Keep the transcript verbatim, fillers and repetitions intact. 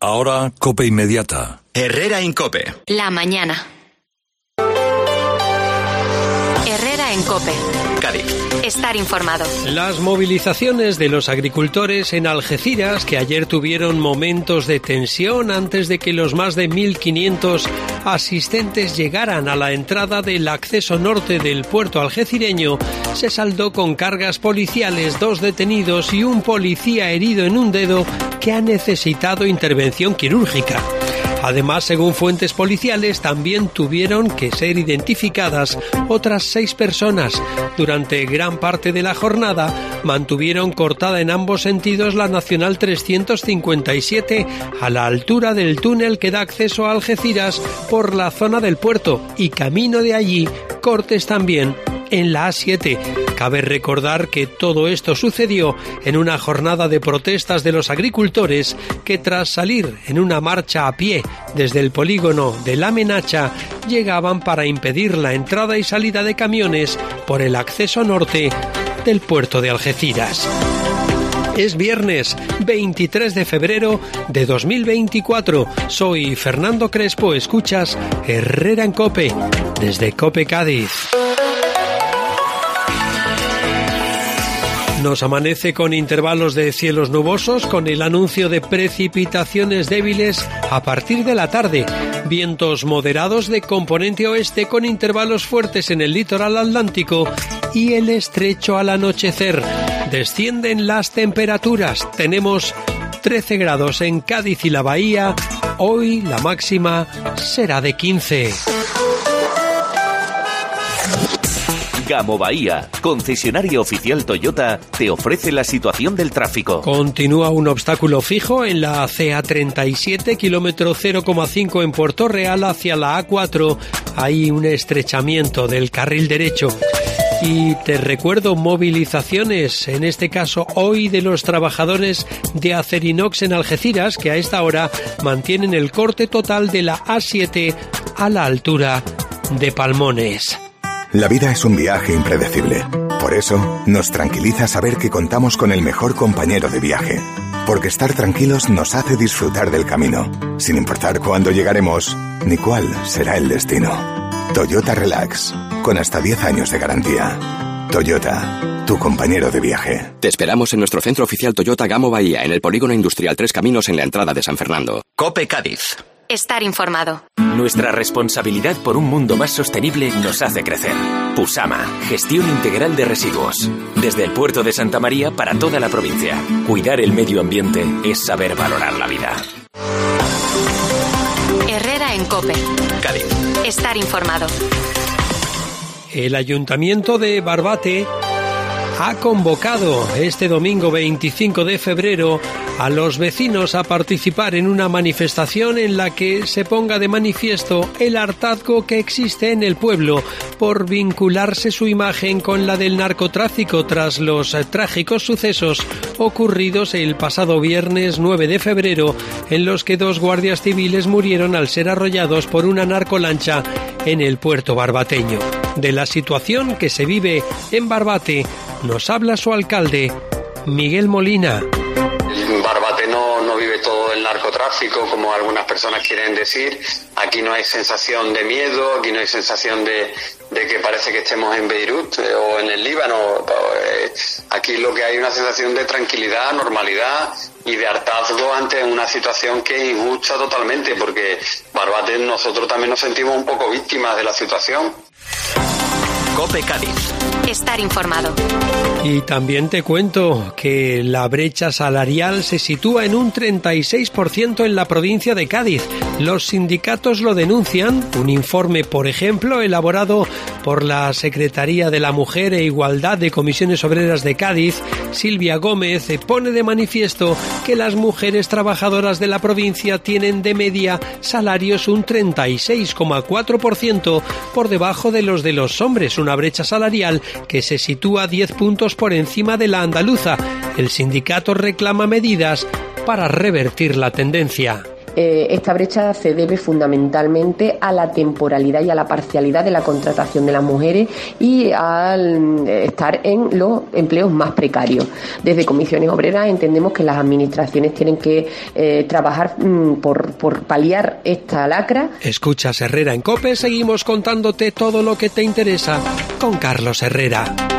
Ahora, COPE Inmediata. Herrera en COPE. La mañana. Herrera en COPE. Cádiz. Estar informado. Las movilizaciones de los agricultores en Algeciras, que ayer tuvieron momentos de tensión antes de que los más de mil quinientos asistentes llegaran a la entrada del acceso norte del puerto algecireño, se saldó con cargas policiales, dos detenidos y un policía herido en un dedo que ha necesitado intervención quirúrgica. Además, según fuentes policiales, también tuvieron que ser identificadas otras seis personas. Durante gran parte de la jornada mantuvieron cortada en ambos sentidos la Nacional trescientos cincuenta y siete a la altura del túnel que da acceso a Algeciras por la zona del puerto y camino de allí cortes también en la A siete. Cabe recordar que todo esto sucedió en una jornada de protestas de los agricultores que, tras salir en una marcha a pie desde el polígono de La Menacha, llegaban para impedir la entrada y salida de camiones por el acceso norte del puerto de Algeciras. Es viernes veintitrés de febrero de dos mil veinticuatro. Soy Fernando Crespo. Escuchas Herrera en COPE desde COPE Cádiz. Nos amanece con intervalos de cielos nubosos, con el anuncio de precipitaciones débiles a partir de la tarde. Vientos moderados de componente oeste con intervalos fuertes en el litoral atlántico y el estrecho al anochecer. Descienden las temperaturas. Tenemos trece grados en Cádiz y la Bahía. Hoy la máxima será de quince. Gamo Bahía, concesionario oficial Toyota, te ofrece la situación del tráfico. Continúa un obstáculo fijo en la C A treinta y siete, kilómetro cero coma cinco en Puerto Real hacia la A cuatro. Hay un estrechamiento del carril derecho. Y te recuerdo movilizaciones, en este caso hoy de los trabajadores de Acerinox en Algeciras, que a esta hora mantienen el corte total de la A siete a la altura de Palmones. La vida es un viaje impredecible. Por eso, nos tranquiliza saber que contamos con el mejor compañero de viaje. Porque estar tranquilos nos hace disfrutar del camino, sin importar cuándo llegaremos ni cuál será el destino. Toyota Relax, con hasta diez años de garantía. Toyota, tu compañero de viaje. Te esperamos en nuestro centro oficial Toyota Gamo Bahía, en el Polígono Industrial Tres Caminos, en la entrada de San Fernando. COPE Cádiz. Estar informado. Nuestra responsabilidad por un mundo más sostenible nos hace crecer. Pusama, gestión integral de residuos. Desde el puerto de Santa María para toda la provincia. Cuidar el medio ambiente es saber valorar la vida. Herrera en COPE. Cádiz. Estar informado. El Ayuntamiento de Barbate ha convocado este domingo veinticinco de febrero a los vecinos a participar en una manifestación en la que se ponga de manifiesto el hartazgo que existe en el pueblo por vincularse su imagen con la del narcotráfico tras los trágicos sucesos ocurridos el pasado viernes nueve de febrero, en los que dos guardias civiles murieron al ser arrollados por una narcolancha en el puerto barbateño. De la situación que se vive en Barbate nos habla su alcalde, Miguel Molina. Barbate no, no vive todo el narcotráfico, como algunas personas quieren decir. Aquí no hay sensación de miedo, aquí no hay sensación de, de que parece que estemos en Beirut eh, o en el Líbano. Eh, aquí lo que hay es una sensación de tranquilidad, normalidad y de hartazgo ante una situación que es injusta totalmente, porque Barbate nosotros también nos sentimos un poco víctimas de la situación. COPE Cádiz. Estar informado. Y también te cuento que la brecha salarial se sitúa en un treinta y seis por ciento en la provincia de Cádiz. Los sindicatos lo denuncian. Un informe, por ejemplo, elaborado por la Secretaría de la Mujer e Igualdad de Comisiones Obreras de Cádiz, Silvia Gómez, pone de manifiesto que las mujeres trabajadoras de la provincia tienen de media salarios un treinta y seis coma cuatro por ciento por debajo de los de los hombres, una brecha salarial que se sitúa diez puntos por encima de la andaluza. El sindicato reclama medidas para revertir la tendencia. Eh, esta brecha se debe fundamentalmente a la temporalidad y a la parcialidad de la contratación de las mujeres y al estar en los empleos más precarios. Desde Comisiones Obreras entendemos que las administraciones tienen que eh, trabajar mm, por, por paliar esta lacra. Escuchas Herrera en COPE, seguimos contándote todo lo que te interesa con Carlos Herrera.